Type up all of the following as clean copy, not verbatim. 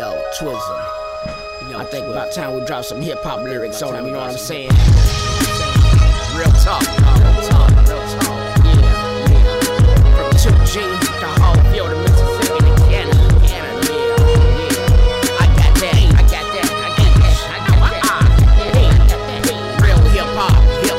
Yo, Twism. I think about time we drop some hip hop lyrics on them, you know what I'm saying? Real talk, real talk, real talk. Yeah. From 2G to Hallville to Mississippi to Canada. I got that. Real hip hop.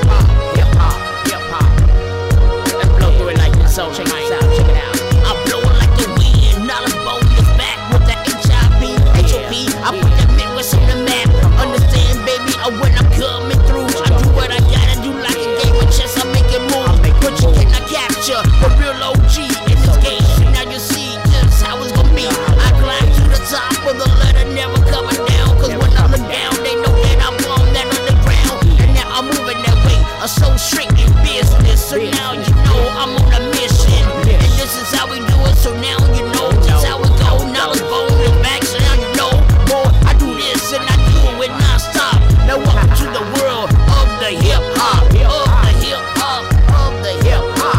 Let's blow through it like this, so check it out. I blow it like the wind, not a bonus back with the HIV, HOP. I put the Midwest on the map. Understand, baby, when I'm coming through, I do what I gotta do like a game of chess. I make it move, but you cannot capture the real OG in this game. Now you see just how it's gonna be. I climb to the top of the ladder, never coming down. Cause when I look down, they know that I'm on that underground. And now I'm moving that way. I'm so strict in business. So now you know I'm on a mission. And this is how we do it. So now you know just how it go. Now it's bonus back. So now you know more. I do this and I do it non-stop. Now welcome to the world of the hip hop. Of the hip hop. Of the hip hop.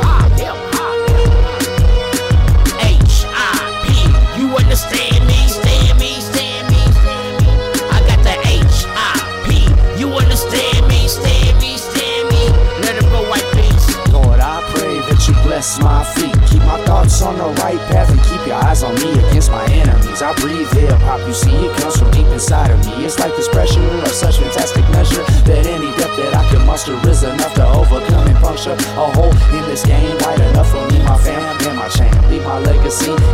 H.I.P. You understand me? Stand me. I got the H.I.P. You understand me? Stand me. Let it go, white peace. Lord, I pray that you bless my feet. Keep my thoughts on the right path and keep your eyes on me against my enemies. I breathe hip-hop, you see, it comes from deep inside of me. It's like this pressure of such fantastic measure that any depth that I can muster is enough to overcome and puncture a hole in this game wide enough for me, my fam, and my champ. Leave my legacy